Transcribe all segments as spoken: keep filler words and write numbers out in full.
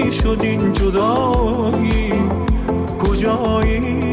کجایی شد این جدایی، کجایی؟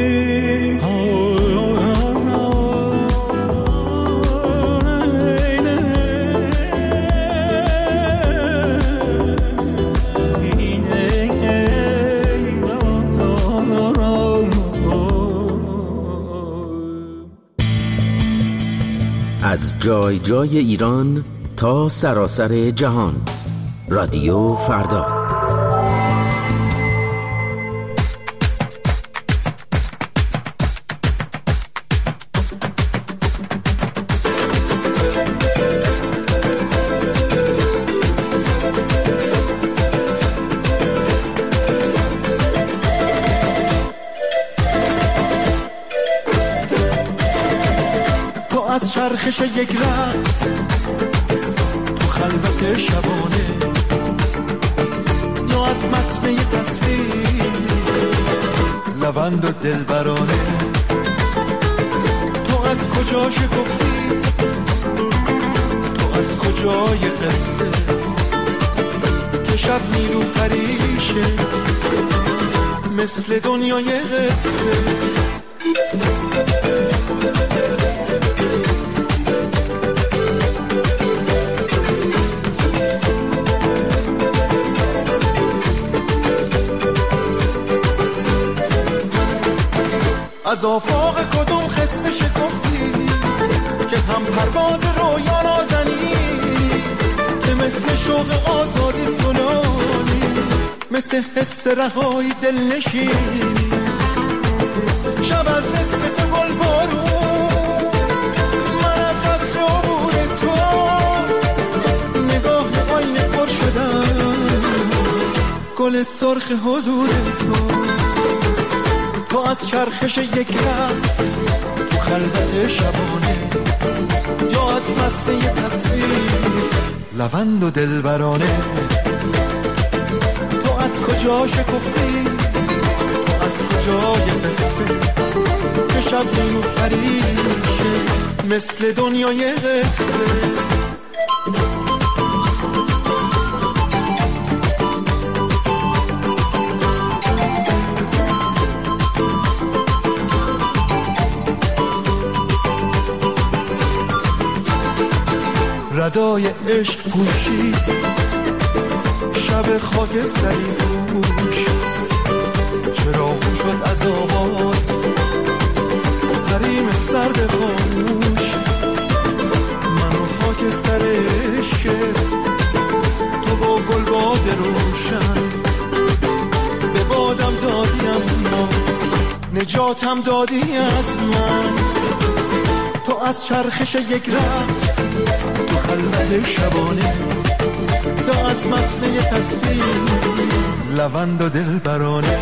از جای جای ایران تا سراسر جهان، رادیو فردا. از چرخش یک رقص تو خلوت شبانه، یا از متن یک تصویر لبند و دلبرانه، تو از کجا شکفتی، تو از کجای قصه که شب نیلوفریشه مثل دنیای قصه. از آفاق کدوم خسته شکفتی که هم پرواز رویا نازنی، که مثل شوق آزادی سلانی، مثل حس رهایی دل نشینی. شب از اسم تو گل بارون، من از عطر عبور تو، نگاه آینه پر شدم گل سرخ حضور تو. تو از چرخش یک رقص تو خلوت شبانه، یا از متن یه تصویر لبند و دلبرانه، تو از کجا شکفتی، تو از کجای قصه که شب نیلوفریشه مثل دنیای قصه. ردای عشق پوشید شب خاکستری دوش، چراغ شد از آواز حریم سرد خاموش، من و خاکستر عشق، تو با گل باد روشن به بادم دادیم ما، نجاتم دادی از من. تو از چرخش یک رقص تو خلوت شبانه، یا از متن یه تصویر لبند و دلبرانه،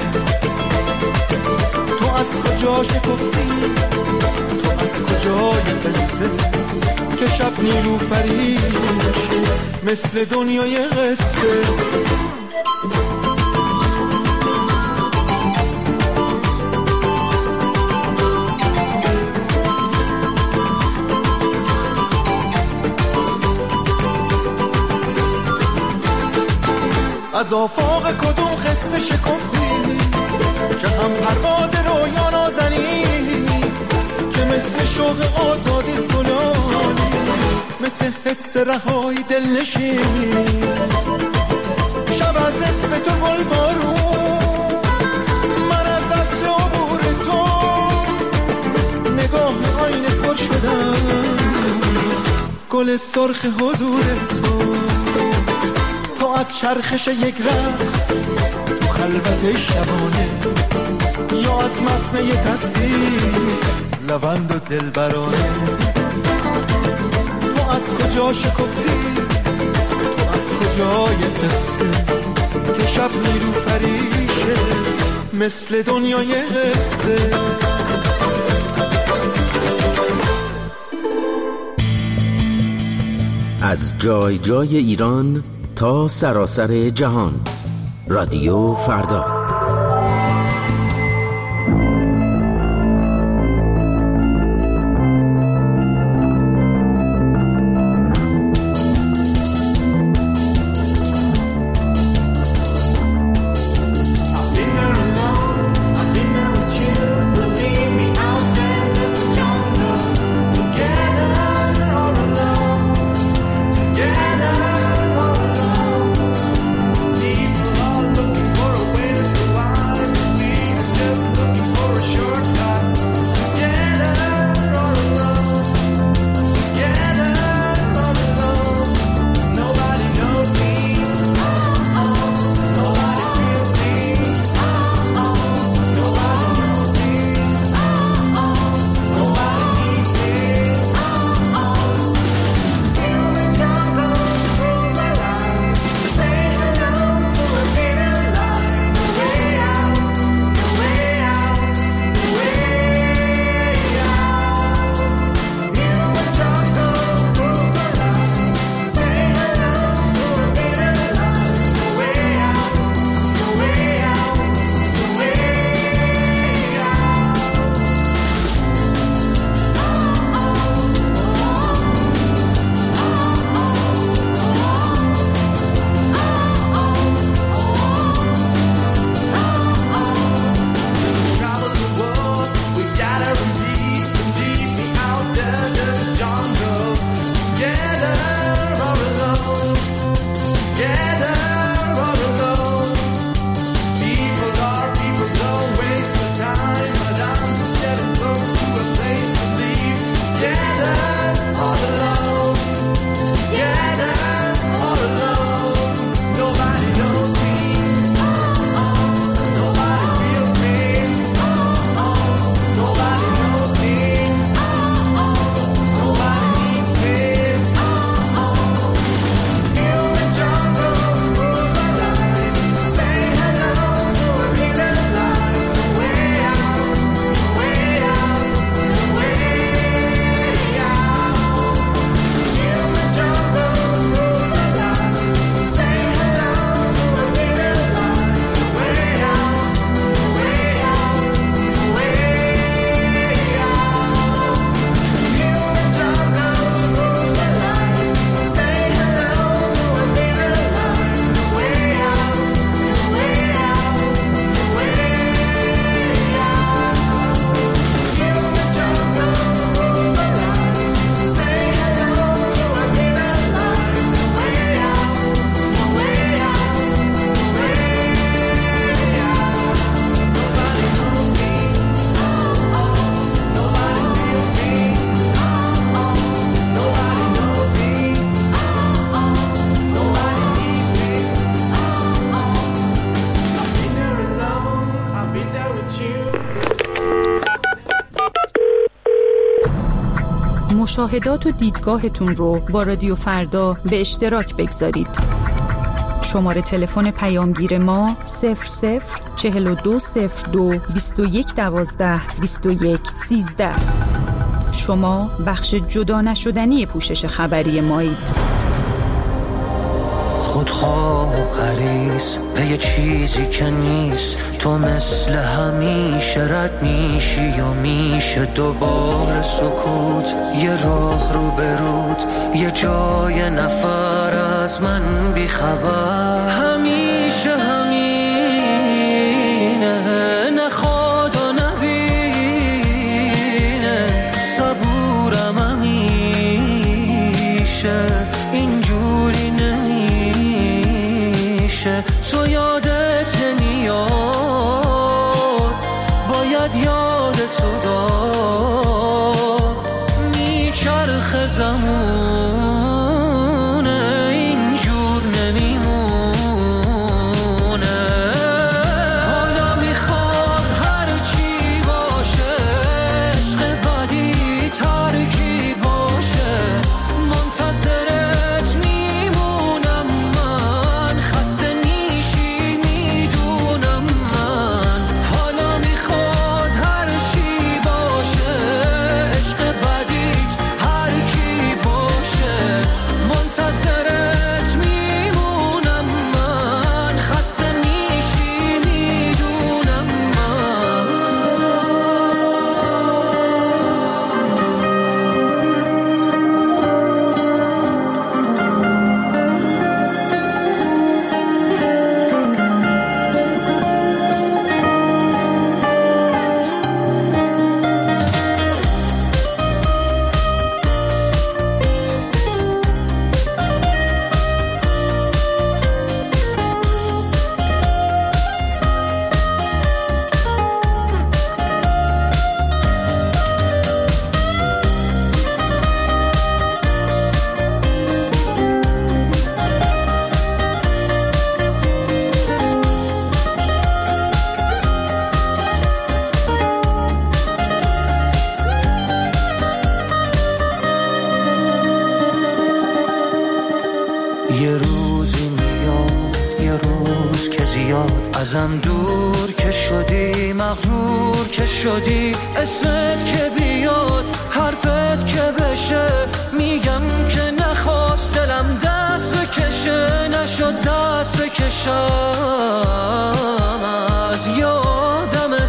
تو از کجا شکفتی، تو از کجای قصه که شب نیلوفریشه مثل دنیای قصه. از آفاق کدوم خسته شکفتی که هم پرواز رویا نازنی، که مثل شوق آزادی سلانی، مثل حس رهایی دل نشینی. شب از اسم تو گل بارون، من از عطر عبور تو، نگاه آینه پر شدم گل سرخ حضور تو. تو از چرخش یک رقص تو خلوت شبانه، یا از متن یه تصویر لبند و دلبرانه، تو از کجا شکفتی، تو از کجای قصه که شب نیلوفریشه مثل دنیای قصه. از جای جای ایران تا سراسر جهان، رادیو فردا. مشاهدات و دیدگاهتون رو با رادیو فردا به اشتراک بگذارید. شماره تلفن پیامگیر ما صفر صفر چهل و دو صفر دو بیست و یک دوازده بیست و یک سیزده. شما بخش جدا نشدنی پوشش خبری مایید. خودخواه و حریص به یه چیزی که نیست، تو مثل همیشه رد میشی یا میشه دوباره سکوت، یه راه رو برود، یه جای نفر از من بیخبر، همیشه همینه، نخواد و نبینه، صبورم همیشه اینجوری نمیشه، تو یادت نمیاد، باید یادتو داد، میچرخ زمونه اینجور نمیمونه، حالا میخواد هر چی باشه، عشق بدی ترکی باشه، منتظرت میمونم من، خسته نیشی میدونم من، حالا میخواد هر چی باشه، عشق بدیت هر کی باشه، منتظرت میمونم من، خسته نیشی میدونم من. یه روزی میاد، یه روز که زیاد ازم دور که شدی، مغرور که شدی، اسمت که بیاد، حرفت که بشه، میگم که نخواست دلم دست بکشه، نشد دست بکشم از یادم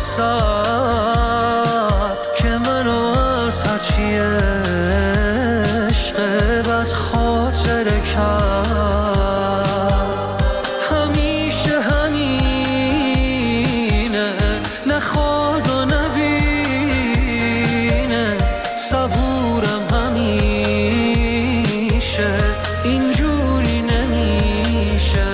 سرد که منو از هرچی عشق بد خاطره کرد، همیشه همینه، نخواد و نبینه، صبورم همیشه اینجوری نمیشه،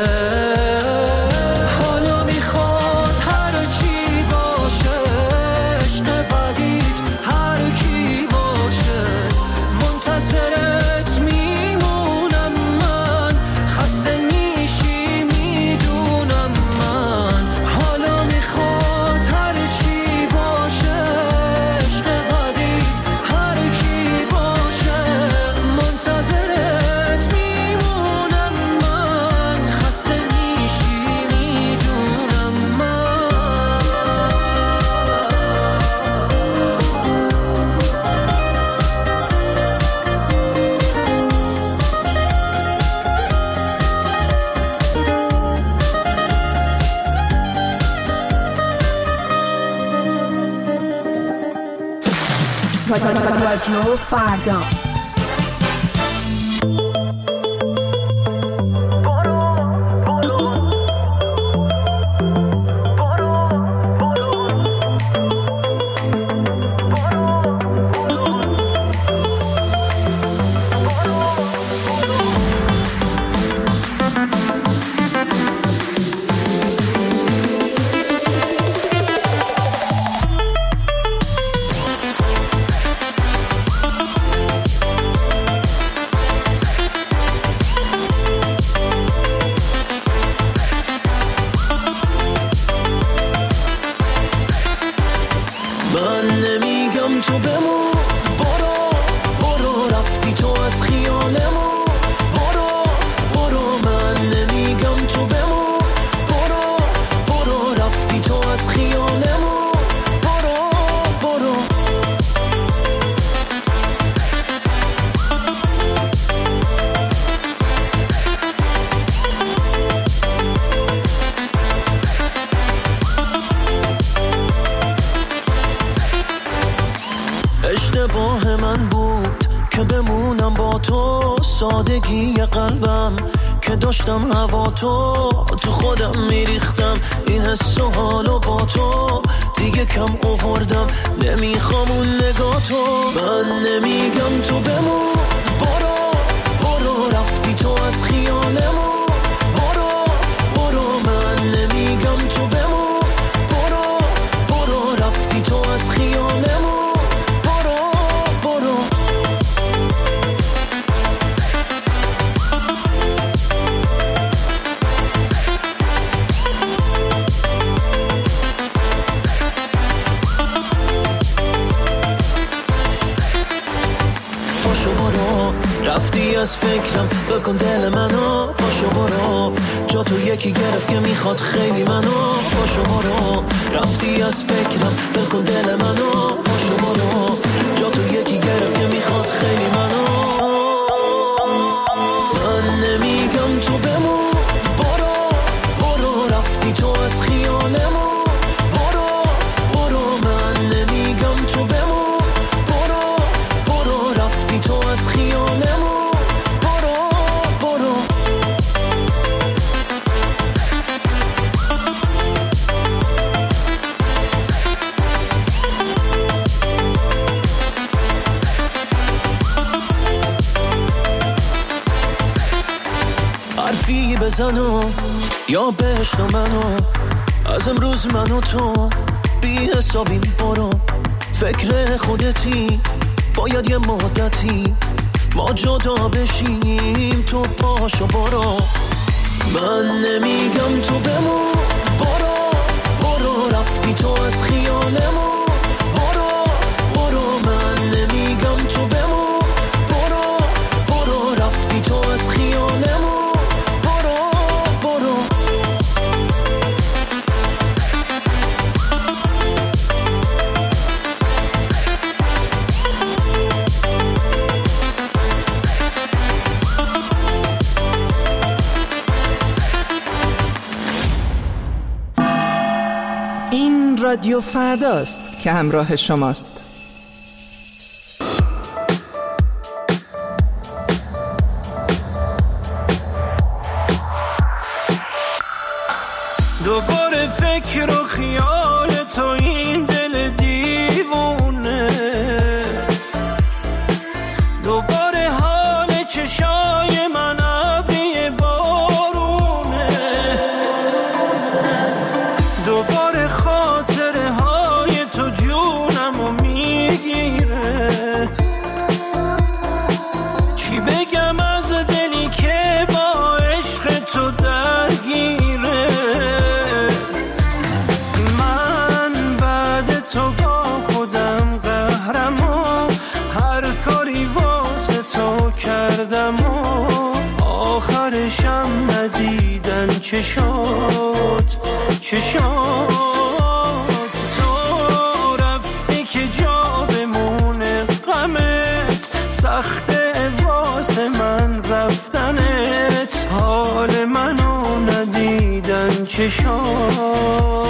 حالا میخواد هر چی باشه، عشق بدیت هر کی باشه، منتظرت میمونم من، خسته نیشی میدونم من، حالا میخواد هر چی باشه، عشق بدیت هر کی باشه، منتظرت میمونم من، خسته نیشی میدونم من. رادیو فردا. سادگی قلبم که داشتم هوا تو تو خودم میریختم، این حس و حالو با تو دیگه کم آوردم، نمیخوام اون نگاه تو. من نمیگم تو بمون، برو برو رفتی تو از خیالمون، برو برو. من نمیگم تو بمون، برو برو رفتی تو از خیالمون، برو برو. پاشو برو رفتی از فکرم، بکن دل منو، پاشو برو جا تو یکی گرفت که میخواد خیلی منو، پاشو برو رفتی از فکرم، بکن دل منو، پاشو برو جا تو یکی گرفت که میخواد خیلی منو. من نمیگم تو بمون، برو برو رفتی تو از خیالمون، برو برو. من نمیگم تو بمون، برو برو رفتی تو از خیالمون، برو برو. حرفی بزنو یا بشنو منو، از امروز منو تو بی حسابیم، برو فکر خودتی، باید یه مدتی ما جدا بشیم، تو پاشو برو. من نمیگم تو بمون، برو برو رفتی تو از خیالمون، برو برو. من نمیگم تو بمون، برو برو رفتی تو از خیالمون، برو برو. این رادیو فرداست که همراه شماست. دوباره فکر و خیال تو این دل دیوونه، دوباره حال چشای من ابری بارونه، دوباره خاطره های تو جونمو میگیره. چی بگم از دلی که با عشق تو درگیره، من بعد تو با خودم قهرم و هر کاری واسه تو کردم و آخرشم ندیدن چه شد چه شد. تو رفتی که جا بمونه غمت، سخته واسه من رفتنت، حال منو ندیدن چه شد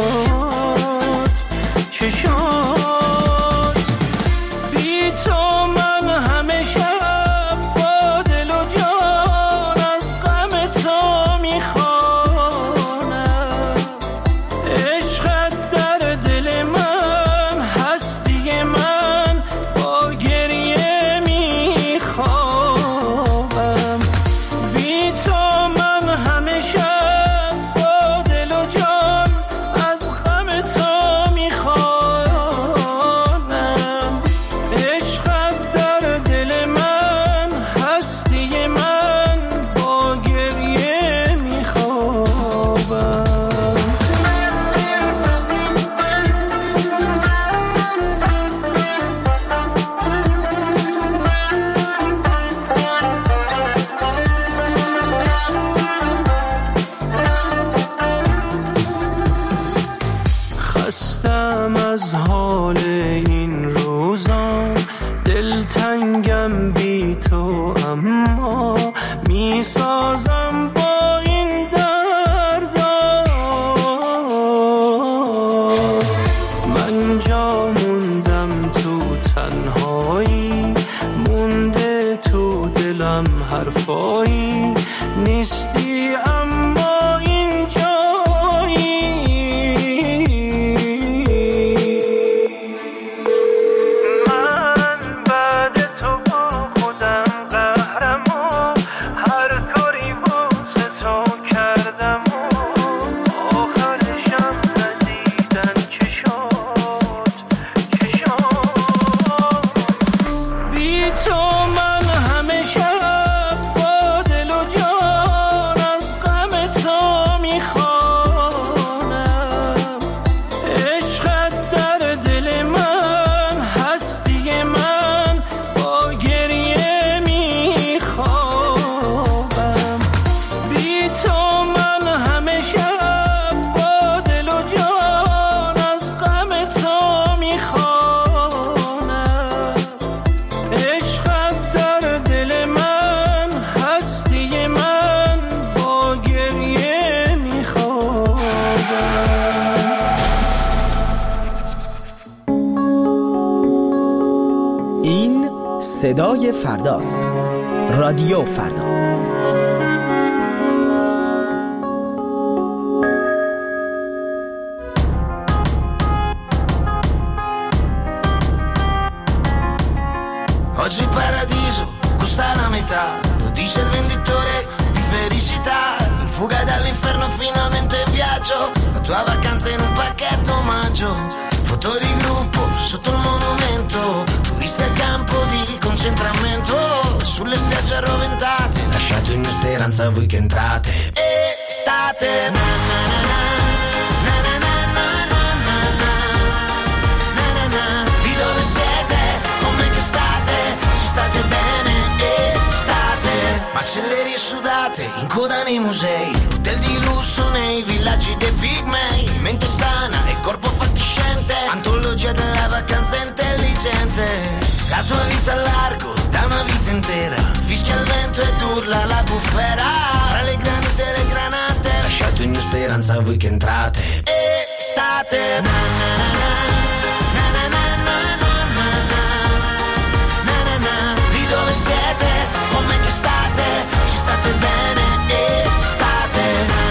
چه شد. بی تو من همه شب با دل و جان از غم تو میخوانم، عشقت در دل من هستی من با گریه میخوابم. بی تو من همه شب با دل و جان صدای فرداست. رادیو فردا. Oggi paradiso costa la metà, lo dice il venditore di felicità. In fuga dall'inferno finalmente viaggio, la tua vacanza in un pacchetto omaggio. Foto di gruppo sotto il monumento, turisti al campo di concentramento. Sulle spiagge arroventate, lasciate ogni speranza a voi che entrate. Estate, na na na na. State bene estate, macellerie sudate in coda nei musei, hotel di lusso nei villaggi dei pigmei, mente sana e corpo fatiscente, antologia della vacanza intelligente. La tua vita a largo da una vita intera, fischia il vento ed urla la bufera. Tra le granite e le granate, lasciate ogni speranza a voi che entrate. Estate, na na na na. Siete con me che state, ci state bene estate.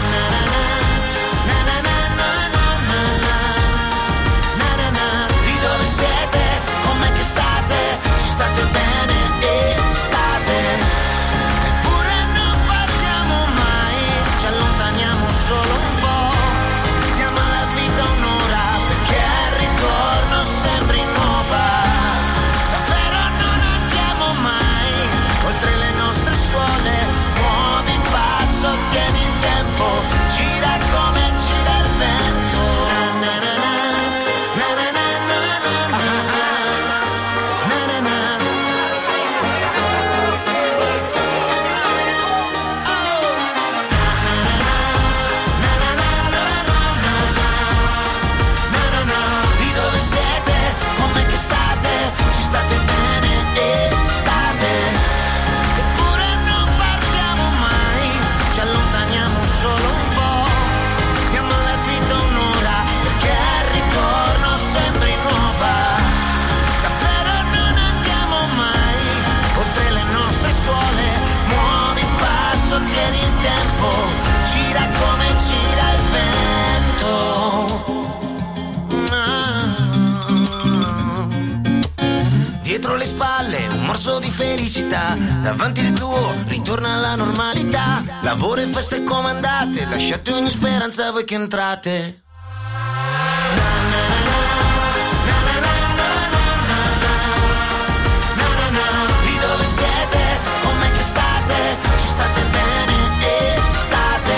Na na na na na na na na na na. Lì dove siete con me che state, ci state bene estate. Eppure non partiamo mai, ci allontaniamo solo un po'. Diamo alla vita un'ora perché al ritorno sembri nuova. Davvero non andiamo mai oltre le nostre suole, muovi il passo, tieni il tempo, gira come gira il vento. Na na na na, na na na na na na na na na. Lì dove siete, con me che state, ci state bene estate. Eppure non partiamo mai, ci allontaniamo solo un po'. Diamo alla vita un'ora perché al ritorno sembri nuova. Davvero non andiamo mai oltre le nostre suole, muovi il passo, tieni il tempo, gira come gira il vento. Dietro le spalle un morso di felicità, davanti il tuo ritorna alla normalità. Lavoro e feste comandate, lasciate ogni speranza a voi che entrate. Lì dove siete, con me che state, ci state bene estate.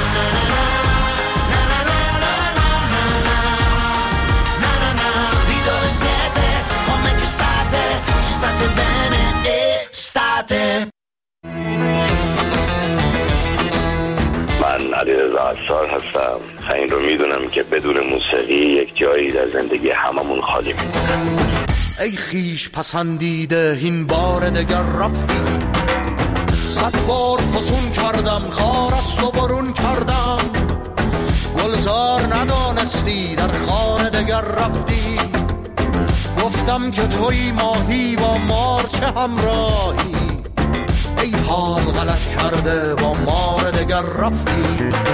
Lì dove siete, con me che state, ci state bene estate. من علیرضا عصار هستم و این رو میدونم که بدون موسیقی یک جایی در زندگی هممون خالی میمونه. ای خیش پسندیده این بار دگر رفتی، صد بار فسون کردم خار است و برون کردم، گلزار ندانستی در خانه دگر رفتی، گفتم که توی ماهی با مار چه همراهی، ای حال غلط کرده با مار دگر رفتی.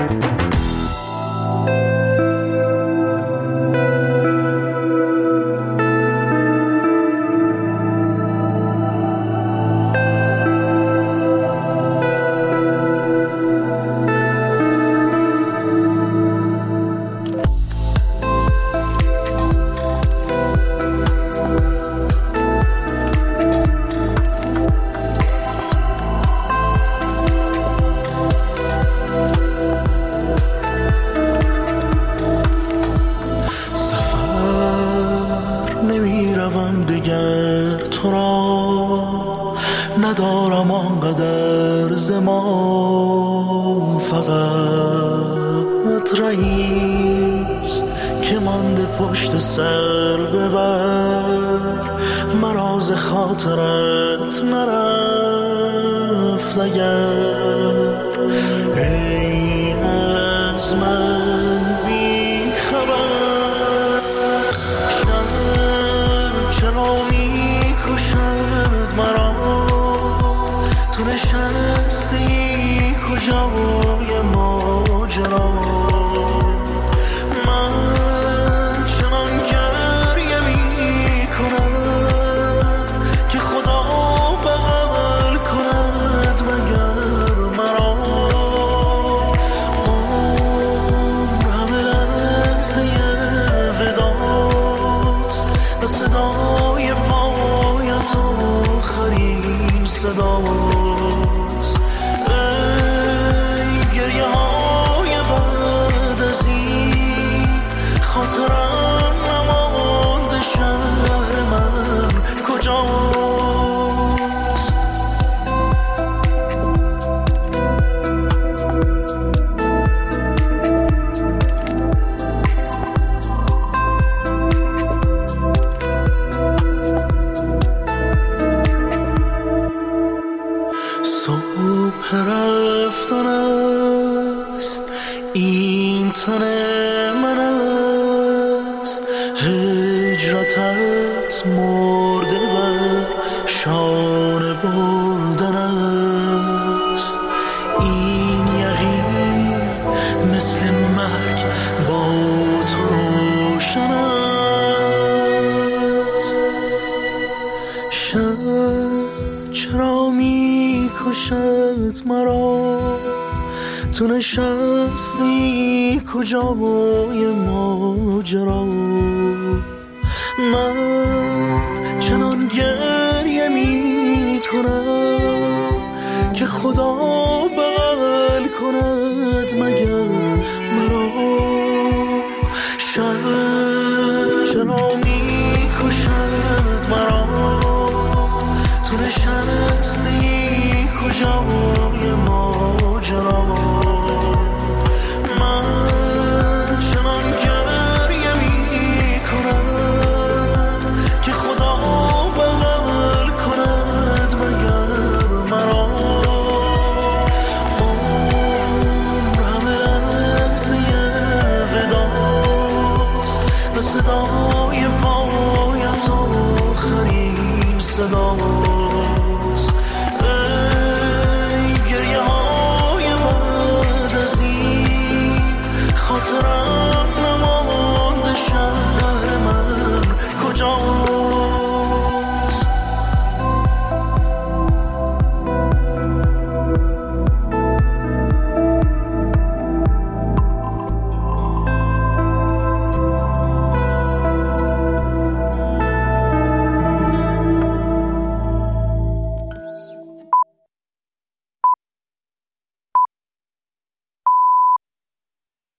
ندارم آنقدر زمان، فقط رئیست که مانده پشت سر ببر، مراز خاطرت نرفت اگر ای از من بی خبر. شب چرا می کشد مرا تن من است، هجرتت مرده بر شانه بردن است. این یقین مثل مرگ با تو روشن است. شب چرا می کشد مرا، تو نشستی کجای ماجرا. من چنان گریه می کنم که خدا بغل کند مگر مرا. شب چرا می کشد مرا، تو نشستی کجای ماجرا. من چنان گریه می کنم که خدا بغل کند مگر مرا. عمر همه لحظه وداست و صدای پایت آخرین صداست. ای گریه های بعد از این خاطرم